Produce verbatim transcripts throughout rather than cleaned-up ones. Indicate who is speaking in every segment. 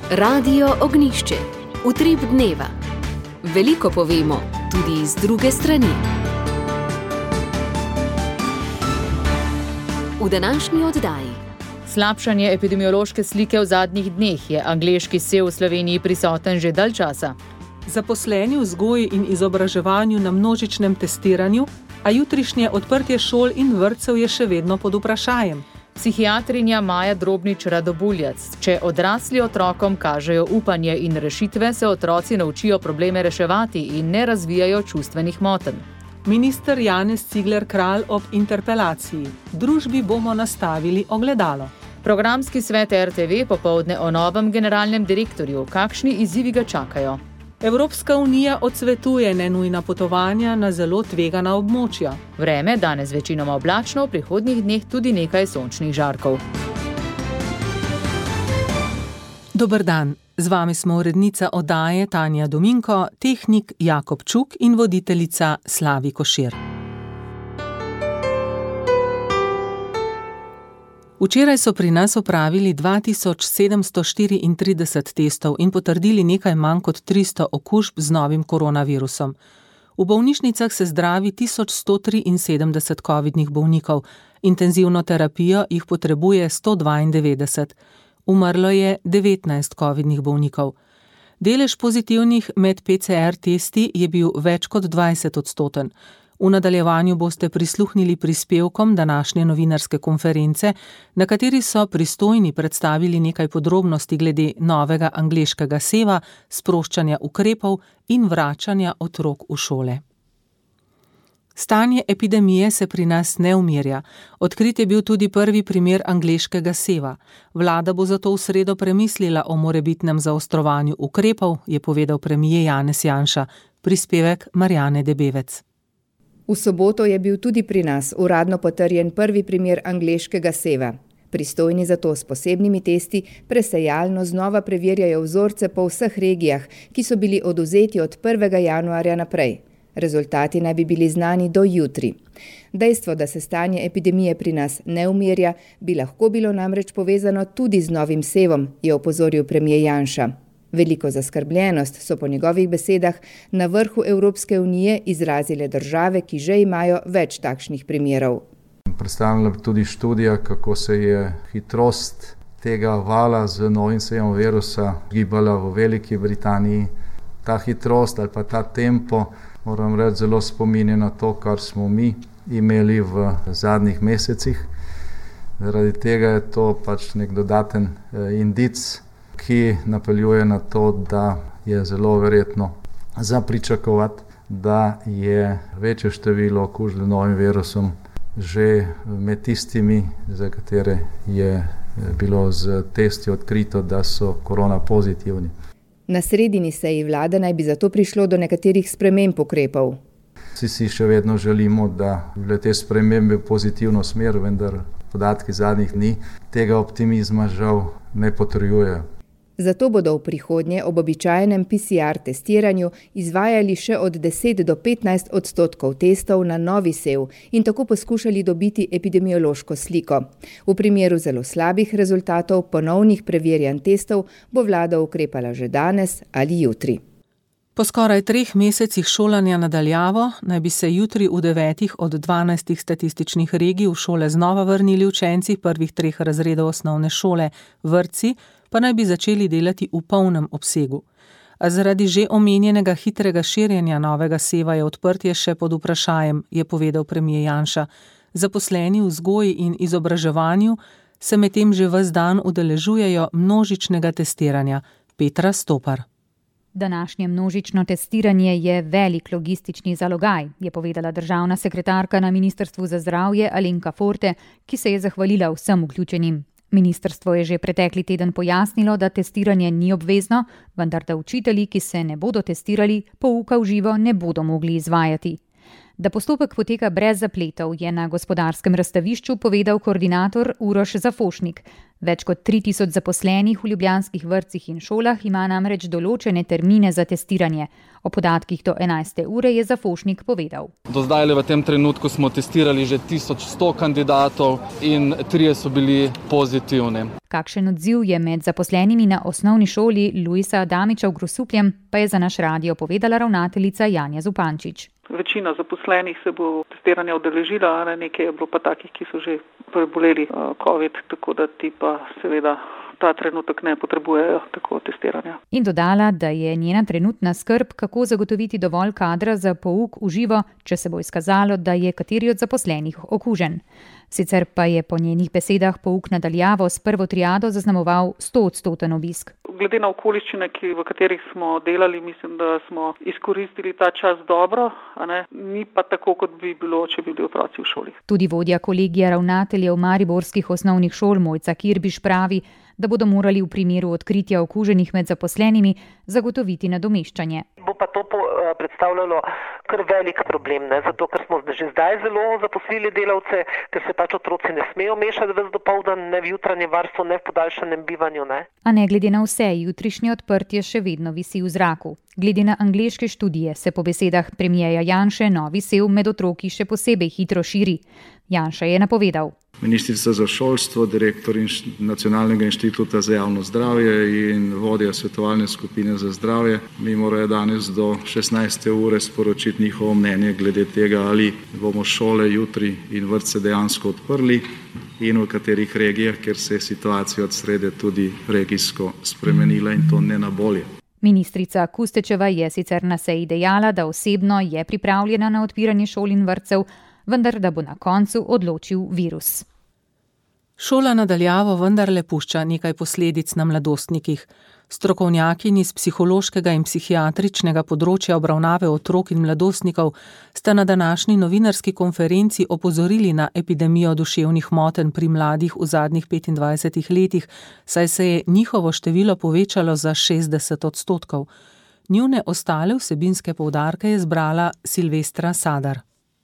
Speaker 1: Radio Ognjišče. Utrip dneva. Veliko povemo, tudi iz druge strani. V današnji oddaji.
Speaker 2: Slabšanje epidemiološke slike v zadnjih dneh. Je angleški sev v Sloveniji prisoten že dalj časa?
Speaker 3: Zaposleni v vzgoji in izobraževanju na množičnem testiranju, a jutrišnje odprtje šol in vrtcev je še vedno pod vprašajem.
Speaker 2: Psihiatrinja Maja Drobnič-Radobuljac. Če odrasli otrokom kažejo upanje in rešitve, se otroci naučijo probleme reševati in ne razvijajo čustvenih motenj.
Speaker 3: Minister Janez Cigler Kralj ob interpelaciji. Družbi bomo nastavili ogledalo.
Speaker 2: Programski svet R T V popoldne o novem generalnem direktorju. Kakšni izzivi ga čakajo?
Speaker 3: Evropska unija odsvetuje nenujna potovanja na zelo tvegana območja.
Speaker 2: Vreme danes večinoma oblačno, v prihodnjih dneh tudi nekaj sončnih žarkov.
Speaker 3: Dober dan, z vami smo urednica oddaje Tanja Dominko, tehnik Jakob Čuk in voditeljica Slavi Košir. Včeraj so pri nas opravili dva tisoč sedemsto štiriintrideset testov in potrdili nekaj manj kot tristo okužb z novim koronavirusom. V bolnišnicah se zdravi tisoč sto triinsedemdeset covidnih bolnikov, intenzivno terapijo jih potrebuje sto dvaindevetdeset. Umrlo je devetnajst covidnih bolnikov. Delež pozitivnih med P C R testi je bil več kot dvajset odstoten. V nadaljevanju boste prisluhnili prispevkom današnje novinarske konference, na kateri so pristojni predstavili nekaj podrobnosti glede novega angleškega seva, sproščanja ukrepov in vračanja otrok v šole. Stanje epidemije se pri nas ne umirja. Odkrit je bil tudi prvi primer angleškega seva. Vlada bo zato v sredo premislila o morebitnem zaostrovanju ukrepov, je povedal premier Janez Janša. Prispevek Marjane Debevec.
Speaker 4: V soboto je bil tudi pri nas uradno potrjen prvi primer angleškega seva. Pristojni za to s posebnimi testi presejalno znova preverjajo vzorce po vseh regijah, ki so bili odvzeti od prvega januarja naprej. Rezultati naj bi bili znani do jutri. Dejstvo, da se stanje epidemije pri nas ne umirja, bi lahko bilo namreč povezano tudi z novim sevom, je opozoril premier Janša. Veliko zaskrbljenost so po njegovih besedah na vrhu Evropske unije izrazile države, ki že imajo več takšnih primerov.
Speaker 5: Predstavljala tudi študija, kako se je hitrost tega vala z novim sevom virusa gibala v Veliki Britaniji. Ta hitrost ali pa ta tempo, moram reči, zelo spominja na to, kar smo mi imeli v zadnjih mesecih. Zaradi tega je to pač nek dodaten indic, ki napeljuje na to, da je zelo verjetno za pričakovati, da je večje število okužb z novim virusom že med tistimi, za katere je bilo z testi odkrito, da so korona pozitivni.
Speaker 4: Na sredini seji vlade naj bi zato prišlo do nekaterih sprememb ukrepov.
Speaker 5: Vsi si še vedno želimo, da bi te spremembe v pozitivno smer, vendar podatki zadnjih dni tega optimizma žal ne potrjujejo.
Speaker 4: Zato bodo v prihodnje ob običajnem P C R testiranju izvajali še od deset do petnajst odstotkov testov na novi sev in tako poskušali dobiti epidemiološko sliko. V primeru zelo slabih rezultatov ponovnih preverjanj testov bo vlada ukrepala že danes ali jutri.
Speaker 3: Po skoraj treh mesecih šolanja na daljavo naj bi se jutri v devetih od dvanajstih statističnih regij v šole znova vrnili učenci prvih treh razredov osnovne šole, vrtci pa naj bi začeli delati v polnem obsegu. A zaradi že omenjenega hitrega širjenja novega seva je odprtje še pod vprašajem, je povedal premier Janša. Zaposleni v vzgoji in izobraževanju se medtem že ves dan udeležujejo množičnega testiranja. Petra Stopar.
Speaker 6: Današnje množično testiranje je velik logistični zalogaj, je povedala državna sekretarka na Ministrstvu za zdravje Alenka Forte, ki se je zahvalila vsem vključenim. Ministrstvo je že pretekli teden pojasnilo, da testiranje ni obvezno, vendar da učitelji, ki se ne bodo testirali, pouka v živo ne bodo mogli izvajati. Da postopek poteka brez zapletov, je na gospodarskem razstavišču povedal koordinator Uroš Zafošnik. Več kot tri tisoč zaposlenih v ljubljanskih vrtcih in šolah ima namreč določene termine za testiranje. O podatkih do enajste ure je Zafošnik povedal.
Speaker 7: Do zdaj v tem trenutku smo testirali že tisoč sto kandidatov in trije so bili pozitivni.
Speaker 6: Kakšen odziv je med zaposlenimi na osnovni šoli Luisa Adamiča v Grosupljem, pa je za naš radio povedala ravnateljica Janja Zupančič.
Speaker 8: Večina zaposlenih se bo testiranja udeležila, nekaj je bilo pa takih, ki so že preboleli COVID, tako da ti pa seveda ta trenutek ne potrebujejo tako testiranja.
Speaker 6: In dodala, da je njena trenutna skrb, kako zagotoviti dovolj kadra za pouk v živo, če se bo izkazalo, da je kateri od zaposlenih okužen. Sicer pa je po njenih besedah pouk nadaljavo s prvo triado zaznamoval stoodstoten obisk.
Speaker 8: Glede na okoliščine, v katerih smo delali, mislim, da smo izkoristili ta čas dobro, a ne? Ni pa tako, kot bi bilo, če bi bili otroci v šoli.
Speaker 6: Tudi vodja kolegija ravnateljev mariborskih osnovnih šol Mojca Kirbiš pravi, da bodo morali v primeru odkritja okuženih med zaposlenimi zagotoviti nadomeščanje.
Speaker 9: Bo pa to predstavljalo kar velik problem, ne? Zato ker smo že zdaj zelo zaposlili delavce, ker se pač otroci ne smejo mešati ves dopoldan, ne v jutranje varstvo, ne v podaljšanem bivanju. Ne?
Speaker 6: A ne glede na vse, jutrišnje odprtje še vedno visi v zraku. Glede na angleške študije se po besedah premierja Janše novi sev med otroki še posebej hitro širi. Janša je napovedal.
Speaker 5: Ministrica za šolstvo, direktor Nacionalnega inštituta za javno zdravje in vodja svetovalne skupine za zdravje mi morajo danes do šestnajste ure sporočiti njihovo mnenje glede tega, ali bomo šole jutri in vrtce dejansko odprli in v katerih regijah, ker se je situacija od srede tudi regijsko spremenila in to ne na bolje.
Speaker 6: Ministrica Kustečeva je sicer na seji dejala, da osebno je pripravljena na odpiranje šol in vrtcev, vendar da bo na koncu odločil virus.
Speaker 3: Šola nadaljavo vendarle pušča nekaj posledic na mladostnikih. Strokovnjakinji z psihološkega in psihiatričnega področja obravnave otrok in mladostnikov sta na današnji novinarski konferenci opozorili na epidemijo duševnih motenj pri mladih v zadnjih petindvajsetih letih, saj se je njihovo število povečalo za šestdeset odstotkov. Njune ostale vsebinske poudarke je zbrala Silvestra Sadar.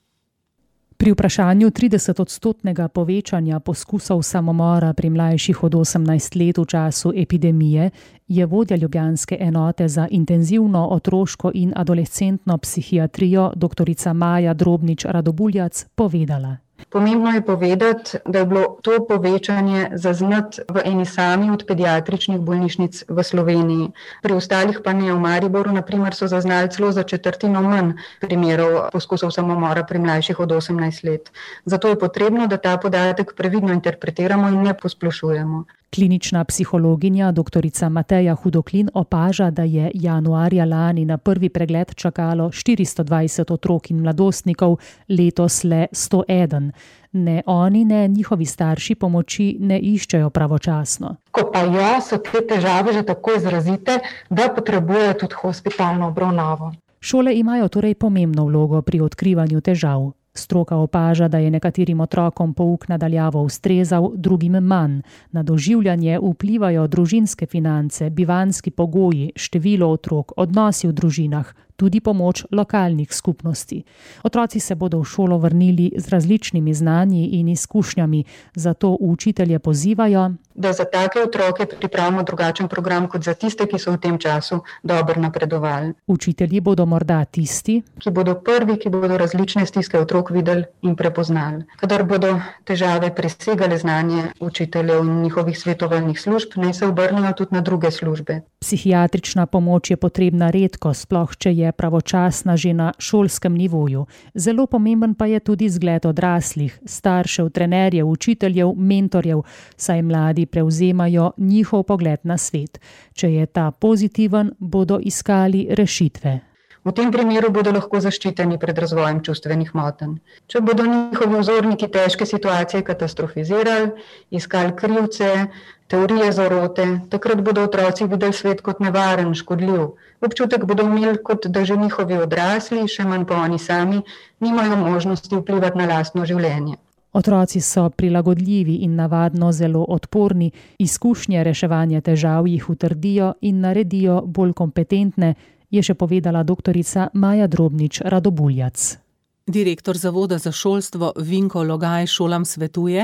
Speaker 10: Pri vprašanju tridesetodstotnega povečanja poskusov samomora pri mlajših od osemnajst let v času epidemije je vodja ljubljanske enote za intenzivno otroško in adolescentno psihiatrijo doktorica Maja Drobnič Radobuljac povedala.
Speaker 11: Pomembno je povedati, da je bilo to povečanje zaznati v eni sami od pediatričnih bolnišnic v Sloveniji. Pri ostalih pa ne, v Mariboru na primer so zaznali celo za četrtino manj primerov poskusov samomora pri mlajših od osemnajst let. Zato je potrebno, da ta podatek previdno interpretiramo in ne posplošujemo.
Speaker 10: Klinična psihologinja doktorica Mateja Hudoklin opaža, da je januarja lani na prvi pregled čakalo štiristo dvajset otrok in mladostnikov, letos le sto eden. Ne oni, ne njihovi starši pomoči ne iščejo pravočasno.
Speaker 11: Ko pa ja, so te težave že tako izrazite, da potrebujejo tudi hospitalno obravnavo.
Speaker 10: Šole imajo torej pomembno vlogo pri odkrivanju težav. Stroka opaža, da je nekaterim otrokom pouk nadaljavo ustrezal, drugim manj. Na doživljanje vplivajo družinske finance, bivanjski pogoji, število otrok, odnosi v družinah, tudi pomoč lokalnih skupnosti. Otroci se bodo v šolo vrnili z različnimi znanji in izkušnjami, zato učitelje pozivajo,
Speaker 11: da za take otroke pripravimo drugačen program kot za tiste, ki so v tem času dobro napredovali.
Speaker 10: Učitelji bodo morda tisti,
Speaker 11: ki bodo prvi, ki bodo različne stiske otrok videli in prepoznali. Kadar bodo težave presegale znanje učiteljev in njihovih svetovalnih služb, naj se obrnejo tudi na druge službe.
Speaker 10: Psihiatrična pomoč je potrebna redko, sploh če je pravočasna že na šolskem nivoju. Zelo pomemben pa je tudi zgled odraslih, staršev, trenerjev, učiteljev, mentorjev, saj mladi prevzemajo njihov pogled na svet. Če je ta pozitiven, bodo iskali rešitve.
Speaker 11: V tem primeru bodo lahko zaščiteni pred razvojem čustvenih motenj. Če bodo njihovi vzorniki težke situacije katastrofizirali, iskali krivce, teorije zarote, takrat bodo otroci videli svet kot nevaren, škodljiv. Občutek bodo imeli, kot da že njihovi odrasli, še manj pa oni sami, nimajo možnosti vplivati na lastno življenje.
Speaker 10: Otroci so prilagodljivi in navadno zelo odporni, izkušnje reševanja težav jih utrdijo in naredijo bolj kompetentne, je še povedala doktorica Maja Drobnič Radobuljac.
Speaker 3: Direktor Zavoda za šolstvo Vinko Logaj šolam svetuje,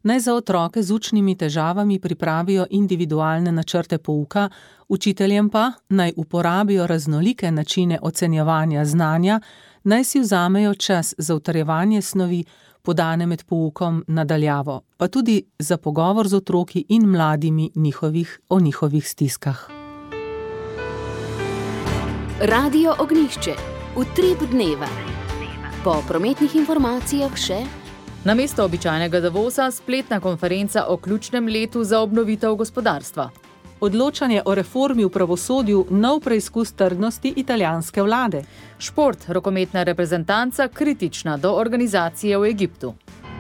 Speaker 3: Naj za otroke z učnimi težavami pripravijo individualne načrte pouka, učiteljem pa naj uporabijo raznolike načine ocenjevanja znanja, naj si vzamejo čas za utrjevanje snovi, podane med poukom nadaljavo, pa tudi za pogovor z otroki in mladimi njihovih o njihovih stiskah.
Speaker 1: Radio Ognjišče. Utrip dneva. Po prometnih informacijah še
Speaker 2: namesto običajnega Davosa spletna konferenca o ključnem letu za obnovitev gospodarstva.
Speaker 3: Odločanje o reformi v pravosodju, nov preizkus trdnosti italijanske vlade.
Speaker 2: Šport, rokometna reprezentanca kritična do organizacije v Egiptu.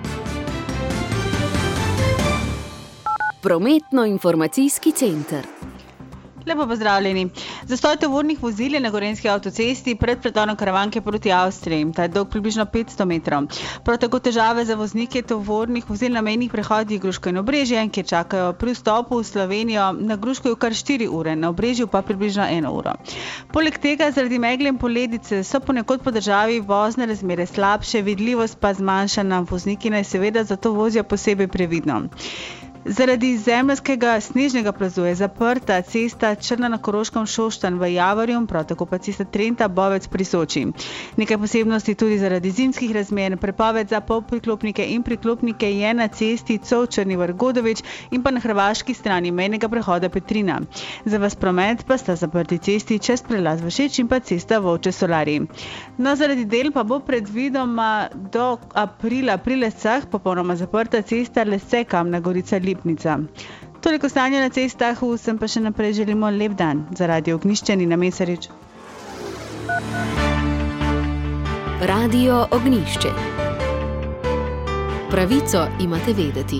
Speaker 1: Prometno-informacijski center.
Speaker 12: Lepo pozdravljeni. Zastoj tovornih vozil je na Gorenjski avtocesti pred pretonom Karavanke proti Avstriji. Ta je dolg približno petsto metrov. Prav tako težave za voznike tovornih vozil na mejnih prehodih Gruško in Obrežje, kjer čakajo pri vstopu v Slovenijo na Gruškoju kar štiri ure, na Obrežju pa približno eno uro. Poleg tega zaradi megle in poledice so ponekod po državi vozne razmere slabše, vidljivost pa zmanjšana. Vozniki naj seveda zato vozijo posebej previdno. Zaradi zemeljskega snežnega plazu je zaprta cesta Črna na Koroškem Šoštanj v Javorju, prav tako pa cesta Trenta Bovec pri Soči. Nekaj posebnosti tudi zaradi zimskih razmer. Prepoved za polpriklopnike in priklopnike je na cesti Covčrni Vrh Godovič in pa na hrvaški strani mejnega prehoda Petrina. Za vas promet pa sta zaprti cesti čez prelaz Vršič in pa cesta Volče Solari. No, zaradi del pa bo predvidoma do aprila pri Lescah popolnoma zaprta cesta Lesce Kamna Gorica Lipnica. Toliko stanja na cestah, vsem pa še naprej želimo lep dan. Za Radio Ognjišče Nina Mesarič.
Speaker 1: Radio Ognjišče. Pravico imate vedeti.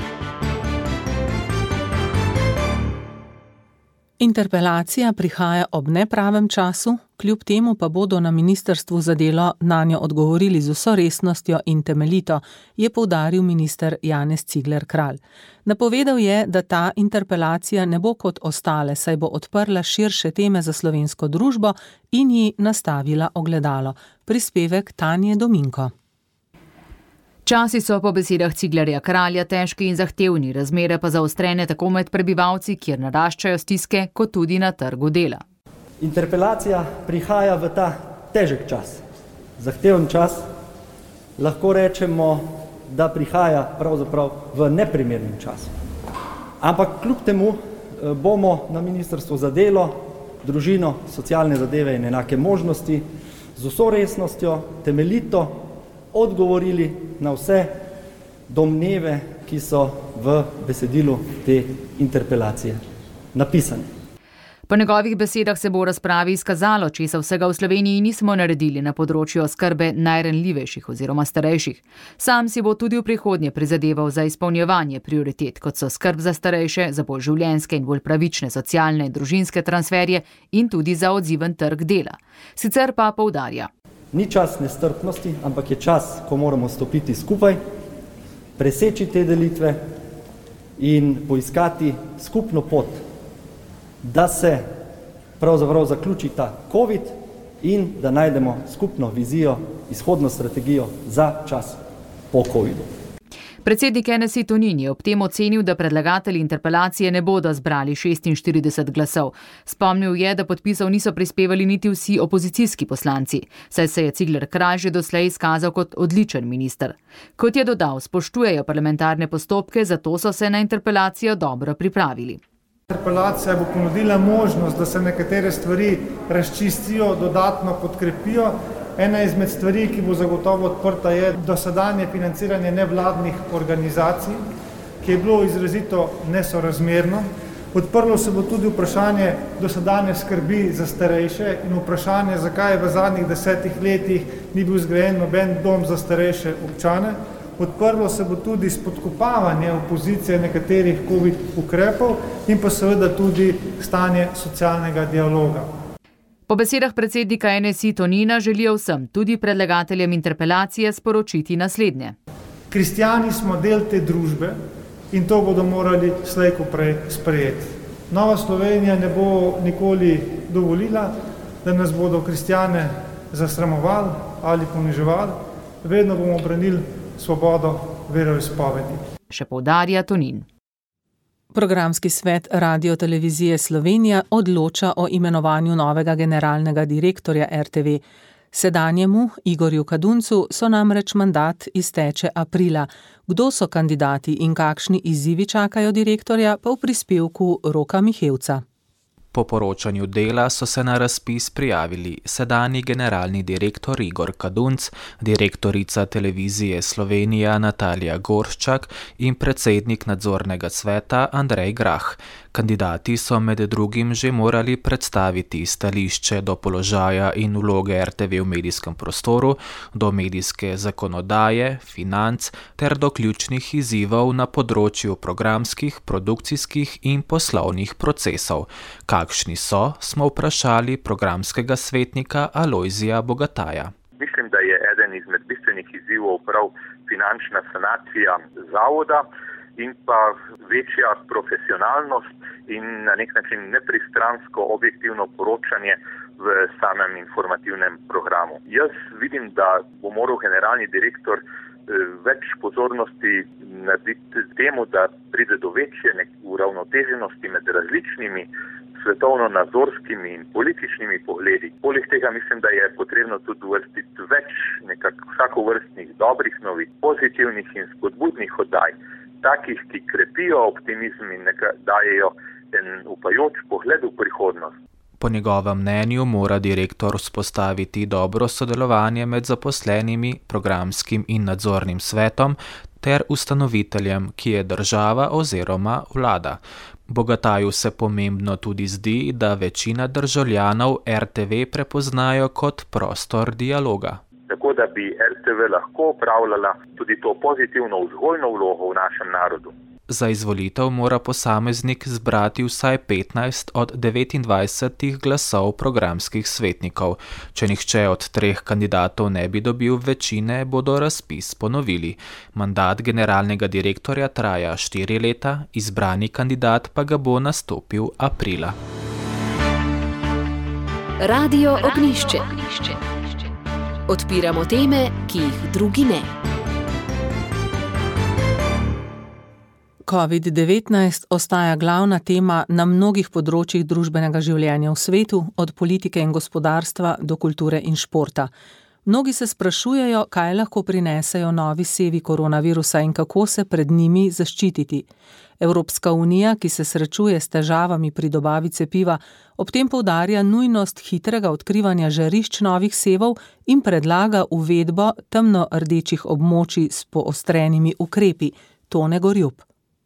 Speaker 3: Interpelacija prihaja ob nepravem času, kljub temu pa bodo na ministrstvu za delo nanjo odgovorili z vso resnostjo in temeljito, je poudaril minister Janez Cigler Kralj. Napovedal je, da ta interpelacija ne bo kot ostale, saj bo odprla širše teme za slovensko družbo in ji nastavila ogledalo. Prispevek Tanje Dominko.
Speaker 2: Časi so po besedah Ciglerja Kralja težki in zahtevni, razmere pa zaostrene tako med prebivalci, kjer naraščajo stiske, kot tudi na trgu dela.
Speaker 13: Interpelacija prihaja v ta težek čas, zahteven čas. Lahko rečemo, da prihaja pravzaprav v neprimernem času. Ampak kljub temu bomo na Ministrstvu za delo, družino, socialne zadeve in enake možnosti z vso resnostjo, temeljito odgovorili na vse domneve, ki so v besedilu te interpelacije napisane.
Speaker 2: Po njegovih besedah se bo v razpravi izkazalo, česa vsega v Sloveniji nismo naredili na področju oskrbe najranljivejših oziroma starejših. Sam si bo tudi v prihodnje prizadeval za izpolnjevanje prioritet, kot so skrb za starejše, za bolj življenjske in bolj pravične socialne in družinske transferje in tudi za odziven trg dela. Sicer pa poudarja:
Speaker 13: Ni čas nestrpnosti, ampak je čas, ko moramo stopiti skupaj, preseči te delitve in poiskati skupno pot, da se pravzaprav zaključi ta COVID in da najdemo skupno vizijo, izhodno strategijo za čas po covidu.
Speaker 2: Predsednik N S I Tonin je ob tem ocenil, da predlagatelji interpelacije ne bodo zbrali šestinštirideset glasov. Spomnil je, da podpisov niso prispevali niti vsi opozicijski poslanci, saj se je Cigler Kralj že doslej izkazal kot odličen minister. Kot je dodal, spoštujejo parlamentarne postopke, zato so se na interpelacijo dobro pripravili.
Speaker 14: Interpelacija bo ponudila možnost, da se nekatere stvari razčistijo, dodatno podkrepijo. Ena izmed stvari, ki bo zagotovo odprta, je dosedanje financiranje nevladnih organizacij, ki je bilo izrazito nesorazmerno. Odprlo se bo tudi vprašanje dosedanje skrbi za starejše in vprašanje, zakaj v zadnjih desetih letih ni bil zgrajen noben dom za starejše občane. Odprlo se bo tudi spodkopavanje opozicije nekaterih COVID ukrepov in pa seveda tudi stanje socialnega dialoga.
Speaker 2: Po besedah predsednika N S I Tonina želijo vsem, tudi predlagateljem interpelacije, sporočiti naslednje.
Speaker 14: Kristjani smo del te družbe in to bodo morali slej ko prej sprejeti. Nova Slovenija ne bo nikoli dovolila, da nas bodo kristjane zasramovali ali poniževali. Vedno bomo branili svobodo veroizpovedi.
Speaker 2: še poudarja Tonin.
Speaker 3: Programski svet Radiotelevizije Slovenija odloča o imenovanju novega generalnega direktorja R T V. Sedanjemu, Igorju Kaduncu, so namreč mandat izteče aprila. Kdo so kandidati in kakšni izzivi čakajo direktorja, pa v prispevku Roka Mihevca.
Speaker 15: Po poročanju Dela so se na razpis prijavili sedanji generalni direktor Igor Kadunc, direktorica Televizije Slovenija Natalija Gorščak in predsednik nadzornega sveta Andrej Grah. Kandidati so med drugim že morali predstaviti stališče do položaja in vloge R T V v medijskem prostoru, do medijske zakonodaje, financ ter do ključnih izzivov na področju programskih, produkcijskih in poslovnih procesov. Kakšni so, smo vprašali programskega svetnika Alojzija Bogataja.
Speaker 16: Mislim, da je eden izmed bistvenih izzivov prav finančna sanacija zavoda in pa večja profesionalnost in na nek način nepristransko objektivno poročanje v samem informativnem programu. Jaz vidim, da bo moral generalni direktor več pozornosti narediti temu, da pride do večje uravnoteženosti med različnimi svetovno-nazorskimi in političnimi pogledi. Poleg tega mislim, da je potrebno tudi uvrstiti več nekako vsakovrstnih dobrih novic, pozitivnih in spodbudnih oddaj, takih, ki krepijo optimizem in dajejo en upajoč pogled v prihodnost.
Speaker 15: Po njegovem mnenju mora direktor vzpostaviti dobro sodelovanje med zaposlenimi, programskim in nadzornim svetom ter ustanoviteljem, ki je država oziroma vlada. Bogataju se pomembno tudi zdi, da večina državljanov R T V prepoznajo kot prostor dialoga.
Speaker 16: Tako da bi R T V lahko opravljala tudi to pozitivno vzgojno vlogo v našem narodu.
Speaker 15: Za izvolitev mora posameznik zbrati vsaj petnajst od devetindvajsetih glasov programskih svetnikov. Če nihče od treh kandidatov ne bi dobil večine, bodo razpis ponovili. Mandat generalnega direktorja traja štiri leta, izbrani kandidat pa ga bo nastopil aprila.
Speaker 1: Radio Ognjišče. Odpiramo teme, ki jih drugi ne.
Speaker 3: covid devetnajst ostaja glavna tema na mnogih področjih družbenega življenja v svetu, od politike in gospodarstva do kulture in športa. Mnogi se sprašujejo, kaj lahko prinesejo novi sevi koronavirusa in kako se pred njimi zaščititi. Evropska unija, ki se srečuje s težavami pri dobavi cepiva, ob tem poudarja nujnost hitrega odkrivanja žarišč novih sevov in predlaga uvedbo temno-rdečih območij s poostrenimi ukrepi. Tone Gorjup.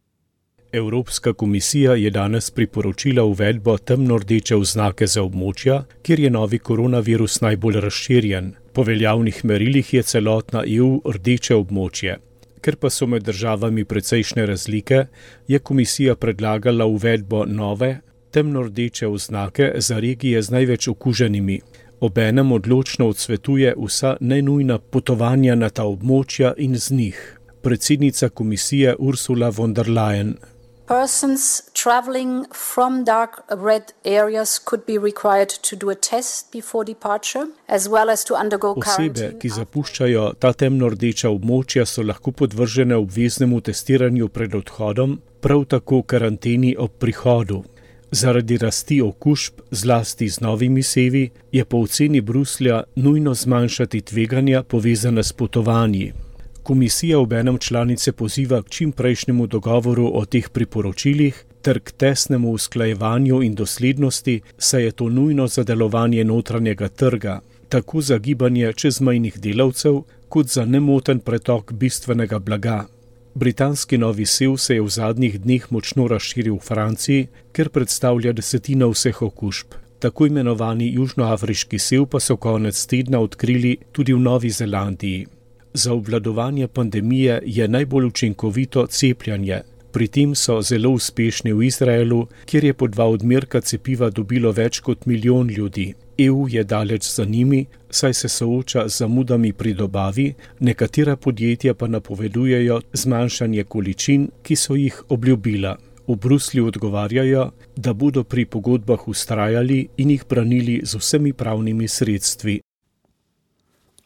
Speaker 17: Evropska komisija je danes priporočila uvedbo temno-rdeče oznake za območja, kjer je novi koronavirus najbolj razširjen. Po veljavnih merilih je celotna E U rdeče območje. Ker pa so med državami precejšnje razlike, je komisija predlagala uvedbo nove, temno-rdeče oznake za regije z največ okuženimi. Obenem odločno odsvetuje vsa nenujna potovanja na ta območja in z njih. Predsednica komisije Ursula von der Leyen.
Speaker 18: Persons traveling from dark red areas could be required to do a test before departure, as well as to undergo quarantine.
Speaker 17: Osebe, ki zapuščajo ta temno-rdeča območja, so lahko podvržene obveznemu testiranju pred odhodom, prav tako karanteni ob prihodu. Zaradi rasti okužb, zlasti z novimi sevi, je po oceni Bruslja nujno zmanjšati tveganja povezana s potovanji. Komisija obenem članice poziva k čim prejšnjemu dogovoru o teh priporočilih ter k tesnemu usklajevanju in doslednosti, saj je to nujno za delovanje notranjega trga, tako za gibanje čezmejnih delavcev, kot za nemoten pretok bistvenega blaga. Britanski novi sev se je v zadnjih dneh močno razširil v Franciji, ker predstavlja desetino vseh okužb. Tako imenovani južnoafriški sev pa so konec tedna odkrili tudi v Novi Zelandiji. Za obvladovanje pandemije je najbolj učinkovito cepljenje. Pri tem so zelo uspešni v Izraelu, kjer je po dva odmerka cepiva dobilo več kot milijon ljudi. E U je daleč za njimi, saj se sooča z zamudami pri dobavi, nekatera podjetja pa napovedujejo zmanjšanje količin, ki so jih obljubila. V Bruslju odgovarjajo, da bodo pri pogodbah vztrajali in jih branili z vsemi pravnimi sredstvi.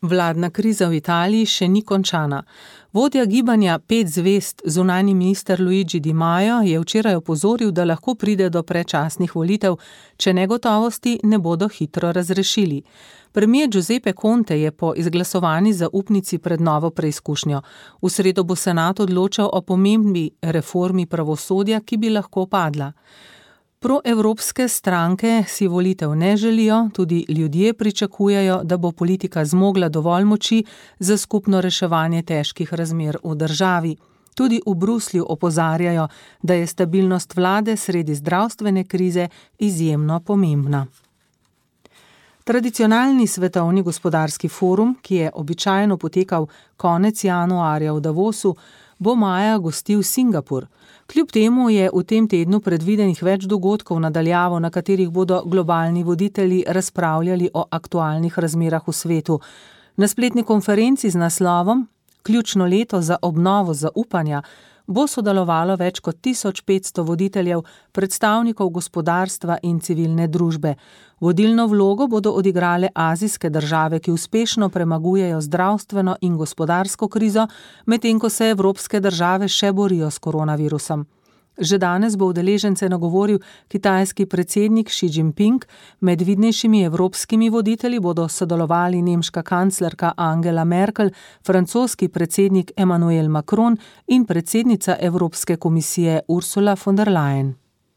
Speaker 3: Vladna kriza v Italiji še ni končana. Vodja gibanja Pet zvezd, zunanji minister Luigi Di Maio, je včeraj opozoril, da lahko pride do predčasnih volitev, če negotovosti ne bodo hitro razrešili. Premier Giuseppe Conte je po izglasovani zaupnici pred novo preizkušnjo. V sredo bo senat odločal o pomembni reformi pravosodja, ki bi lahko padla. Proevropske stranke si volitev ne želijo, tudi ljudje pričakujejo, da bo politika zmogla dovolj moči za skupno reševanje težkih razmer v državi. Tudi v Bruslju opozarjajo, da je stabilnost vlade sredi zdravstvene krize izjemno pomembna. Tradicionalni svetovni gospodarski forum, ki je običajno potekal konec januarja v Davosu, bo maja gostil Singapur. Kljub temu je v tem tednu predvidenih več dogodkov nadaljavo, na katerih bodo globalni voditelji razpravljali o aktualnih razmerah v svetu. Na spletni konferenci z naslovom Ključno leto za obnovo zaupanja bo sodelovalo več kot tisoč petsto voditeljev, predstavnikov gospodarstva in civilne družbe. Vodilno vlogo bodo odigrale azijske države, ki uspešno premagujejo zdravstveno in gospodarsko krizo, medtem ko se evropske države še borijo s koronavirusom. Že danes bo udeležence nagovoril kitajski predsednik Xi Jinping, med vidnejšimi evropskimi voditelji bodo sodelovali nemška kanclerka Angela Merkel, francoski predsednik Emmanuel Macron in predsednica Evropske komisije Ursula von der Leyen.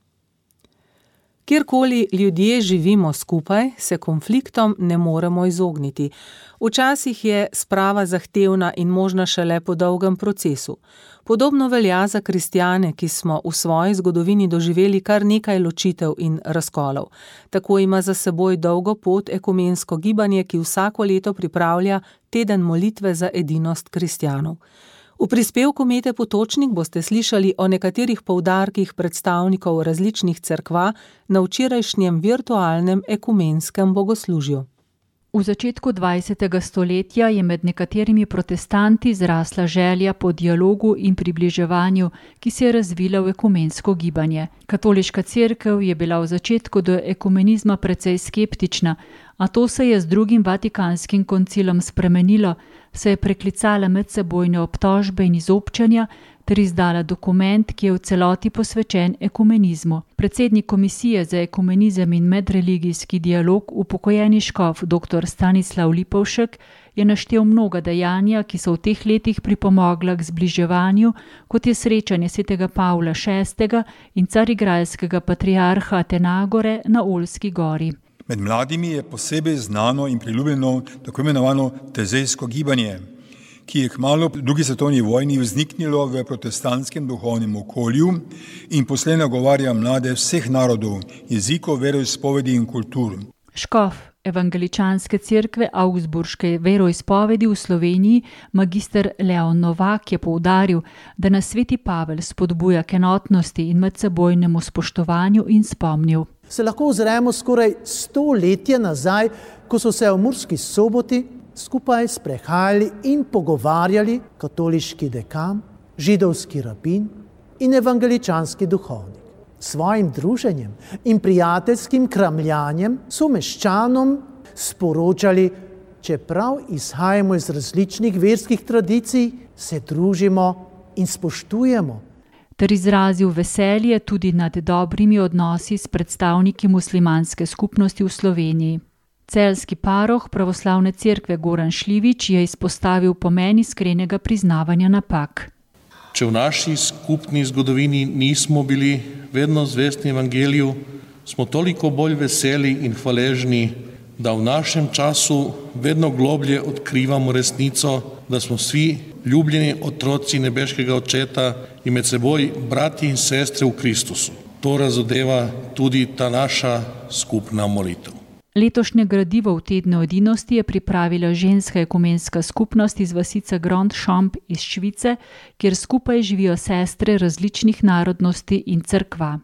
Speaker 3: Kjerkoli ljudje živimo skupaj, se konfliktom ne moremo izogniti. Včasih je sprava zahtevna in možna šele po dolgem procesu. Podobno velja za kristjane, ki smo v svoji zgodovini doživeli kar nekaj ločitev in razkolov. Tako ima za seboj dolgo pot ekumensko gibanje, ki vsako leto pripravlja teden molitve za edinost kristjanov. V prispevku Mete Potočnik boste slišali o nekaterih poudarkih predstavnikov različnih cerkva na včerajšnjem virtualnem ekumenskem bogoslužju.
Speaker 6: V začetku dvajsetega stoletja je med nekaterimi protestanti zrasla želja po dialogu in približevanju, ki se je razvila v ekumensko gibanje. Katoliška cerkev je bila v začetku do ekumenizma precej skeptična, a to se je z drugim Vatikanskim koncilom spremenilo, se je preklicala medsebojne obtožbe in izobčanja ter izdala dokument, ki je v celoti posvečen ekumenizmu. Predsednik Komisije za ekumenizem in medreligijski dialog, upokojeni škof dr. Stanislav Lipovšek, je naštel mnoga dejanja, ki so v teh letih pripomogla k zbliževanju, kot je srečanje svetega Pavla šestega in carigrajskega patriarha Atenagore na Olski gori.
Speaker 19: Med mladimi je posebej znano in priljubljeno tako imenovano tezejsko gibanje, ki je kmalu po drugi svetovni vojni vzniknilo v protestantskem duhovnem okolju in poslej nagovarja mlade vseh narodov, jezikov, veroizpovedi in kultur.
Speaker 6: Škof evangeličanske cerkve Augsburške veroizpovedi v Sloveniji, magister Leon Novak, je poudaril, da nas sveti Pavel spodbuja k enotnosti in medsebojnemu spoštovanju in spomnil.
Speaker 20: Se lahko ozremo skoraj sto letje nazaj, ko so se v Murski Soboti skupaj sprehajali in pogovarjali katoliški dekan, židovski rabin in evangeličanski duhovnik. Svojim druženjem in prijateljskim kramljanjem so meščanom sporočali, čeprav izhajamo iz različnih verskih tradicij, se družimo in spoštujemo.
Speaker 6: Ter izrazil veselje tudi nad dobrimi odnosi s predstavniki muslimanske skupnosti v Sloveniji. Celjski paroh pravoslavne cerkve Goran Šljivič je izpostavil pomen iskrenega priznavanja napak.
Speaker 21: Če v naši skupni zgodovini nismo bili vedno zvestni evangeliju, smo toliko bolj veseli in hvaležni, da v našem času vedno globlje odkrivamo resnico, da smo vsi ljubljeni otroci nebeškega Očeta in med seboj brati in sestre v Kristusu. To razodeva tudi ta naša skupna molitev.
Speaker 6: Letošnje gradivo v tednu edinosti je pripravila ženska ekumenska skupnost iz vasice Grand Champ iz Švice, kjer skupaj živijo sestre različnih narodnosti in cerkva.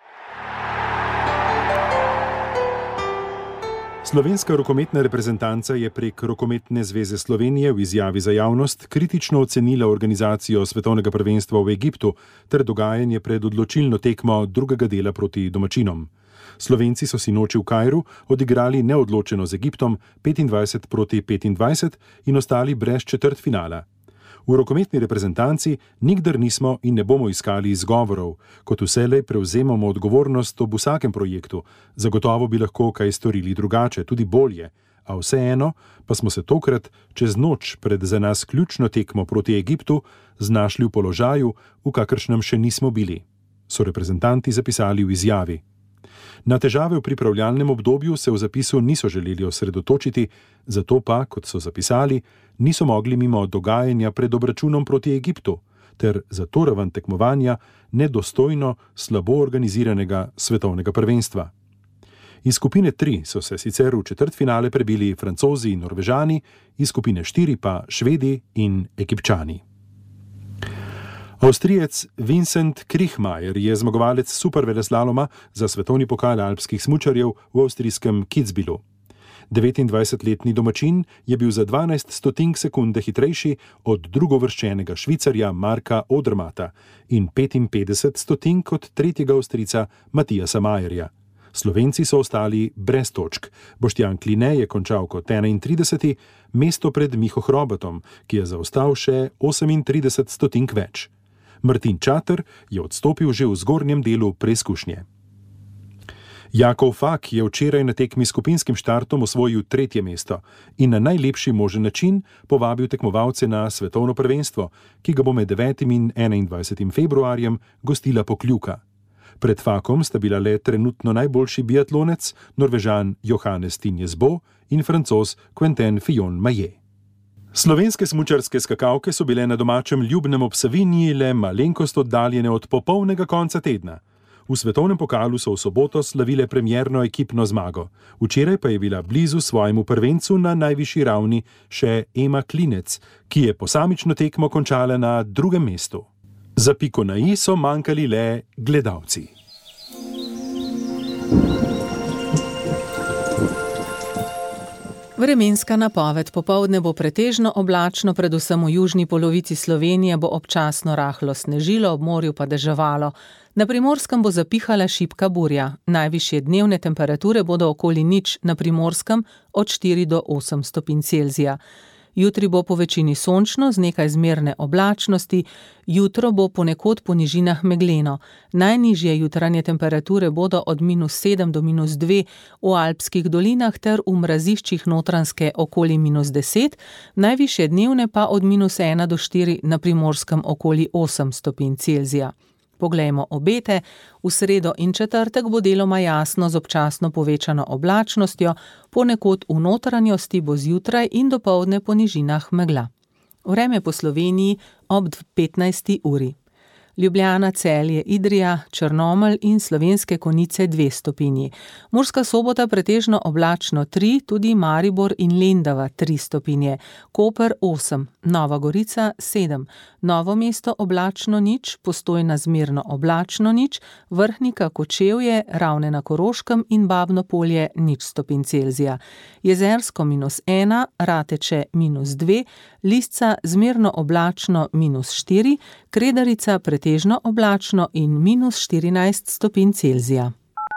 Speaker 22: Slovenska rokometna reprezentanca je prek Rokometne zveze Slovenije v izjavi za javnost kritično ocenila organizacijo svetovnega prvenstva v Egiptu ter dogajanje pred odločilno tekmo drugega dela proti domačinom. Slovenci so sinoči v Kairu odigrali neodločeno z Egiptom petindvajset proti petindvajset in ostali brez četrtfinala. V rokometni reprezentanci nikdar nismo in ne bomo iskali izgovorov, kot vselej prevzemamo odgovornost ob vsakem projektu, zagotovo bi lahko kaj storili drugače, tudi bolje, a vseeno pa smo se tokrat čez noč pred za nas ključno tekmo proti Egiptu znašli v položaju, v kakršnem še nismo bili, so reprezentanti zapisali v izjavi. Na težave v pripravljalnem obdobju se v zapisu niso želeli osredotočiti, zato pa, kot so zapisali, niso mogli mimo dogajanja pred obračunom proti Egiptu, ter za to raven tekmovanja nedostojno slabo organiziranega svetovnega prvenstva. Iz skupine tri so se sicer v četrtfinale prebili Francozi in Norvežani, iz skupine štiri pa Švedi in Egipčani. Avstrijec Vincent Kriechmayr je zmagovalec superveleslaloma za svetovni pokal alpskih smučarjev v avstrijskem Kitzbühelu. devetindvajsetletni domačin je bil za dvanajst stotink sekunde hitrejši od drugovrščenega Švicarja Marka Odermata in petinpetdeset stotink od tretjega Avstrijca Matijasa Majerja. Slovenci so ostali brez točk. Boštjan Kline je končal kot enaintrideseti, mesto pred Miho Hrobatom, ki je zaostal še osemintrideset stotink več. Martin Čater je odstopil že v zgornjem delu preizkušnje. Jakov Fak je včeraj na tekmi s skupinskim štartom osvojil tretje mesto in na najlepši možen način povabil tekmovalce na svetovno prvenstvo, ki ga bo med devetim in enaindvajsetim februarjem gostila Pokljuka. Pred Fakom sta bila le trenutno najboljši biatlonec, Norvežan Johannes Tinjesbo in Francoz Quentin Fillon-Maillet. Slovenske smučarske skakalke so bile na domačem Ljubnem ob Savinji le malenkost oddaljene od popolnega konca tedna. V svetovnem pokalu so v soboto slavile premierno ekipno zmago. Včeraj pa je bila blizu svojemu prvencu na najvišji ravni še Ema Klinec, ki je posamično tekmo končala na drugem mestu. Za piko na i so manjkali le gledalci.
Speaker 3: Vremenska napoved: popoldne bo pretežno oblačno, predvsem v južni polovici Slovenije bo občasno rahlo snežilo, ob morju pa deževalo. Na Primorskem bo zapihala šibka burja. Najvišje dnevne temperature bodo okoli nič, na Primorskem od štiri do osem stopinj Celzija. Jutri bo po večini sončno z nekaj zmerne oblačnosti, jutro bo ponekod po nižinah megleno. Najnižje jutranje temperature bodo od minus sedem do minus dve v alpskih dolinah ter v mraziščih Notranjske okoli minus deset, najvišje dnevne pa od minus ena do štiri na Primorskem okoli osem stopinj Celzija. Poglejmo obete. V sredo in četrtek bo deloma jasno z občasno povečano oblačnostjo, ponekod v notranjosti bo zjutraj in dopoldne po nižinah megla. Vreme po Sloveniji ob petnajsti uri. Ljubljana, Celje, Idrija, Črnomelj in Slovenske Konjice dve stopinji. Murska Sobota pretežno oblačno tri, tudi Maribor in Lendava tri stopinje. Koper osem, Nova Gorica sedem, Novo mesto oblačno nič, Postojna zmerno oblačno nič, Vrhnika, Kočevje, Ravne na Koroškem in Babno Polje nič stopinj Celzija. Jezersko minus ena, Rateče minus dve, Lisca zmerno oblačno minus štiri, Kredarica pretežno oblačno in minus štirinajst stopinj Celzija.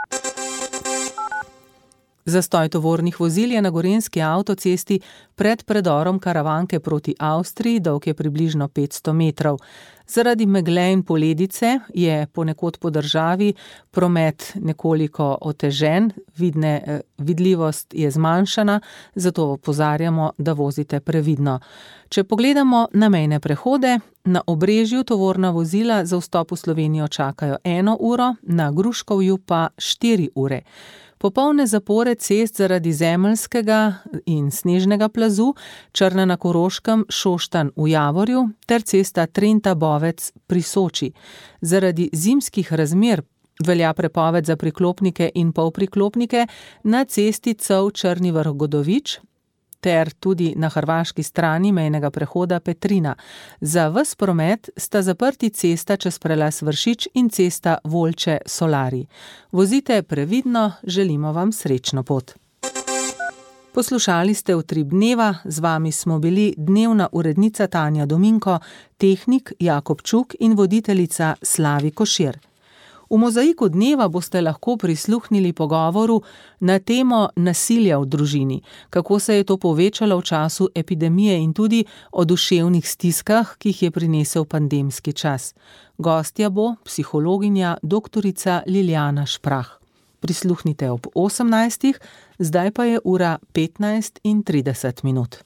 Speaker 3: Zastoj tovornih vozil je na gorenjski avtocesti pred predorom Karavanke proti Avstriji, dolg je približno petsto metrov. Zaradi megle in poledice je ponekod po državi promet nekoliko otežen, vidne, vidljivost je zmanjšana, zato opozarjamo, da vozite previdno. Če pogledamo na mejne prehode, na Obrežju tovorna vozila za vstop v Slovenijo čakajo eno uro, na Gruškovju pa štiri ure. Popolne zapore cest zaradi zemeljskega in snežnega plazu, Črna na Koroškem, Šoštanj v Javorju ter cesta Trenta-Bovec pri Soči. Zaradi zimskih razmer velja prepoved za priklopnike in polpriklopnike na cesti Cov-Črni Vrh-Godovič ter tudi na hrvaški strani mejnega prehoda Petrina. Za ves promet sta zaprti cesta čez prelaz Vršič in cesta Volče-Solari. Vozite previdno, želimo vam srečno pot. Poslušali ste Utrip dneva, z vami smo bili dnevna urednica Tanja Dominko, tehnik Jakob Čuk in voditeljica Slavi Košir. V Mozaiku dneva boste lahko prisluhnili pogovoru na temo nasilja v družini, kako se je to povečalo v času epidemije in tudi o duševnih stiskah, ki jih je prinesel pandemski čas. Gostja bo psihologinja doktorica Liljana Šprah. Prisluhnite ob osemnajstih, zdaj pa je ura petnajst in trideset minut.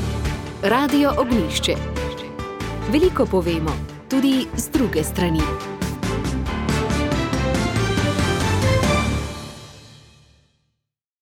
Speaker 1: Radio Ognjišče. Veliko povemo, tudi z druge strani.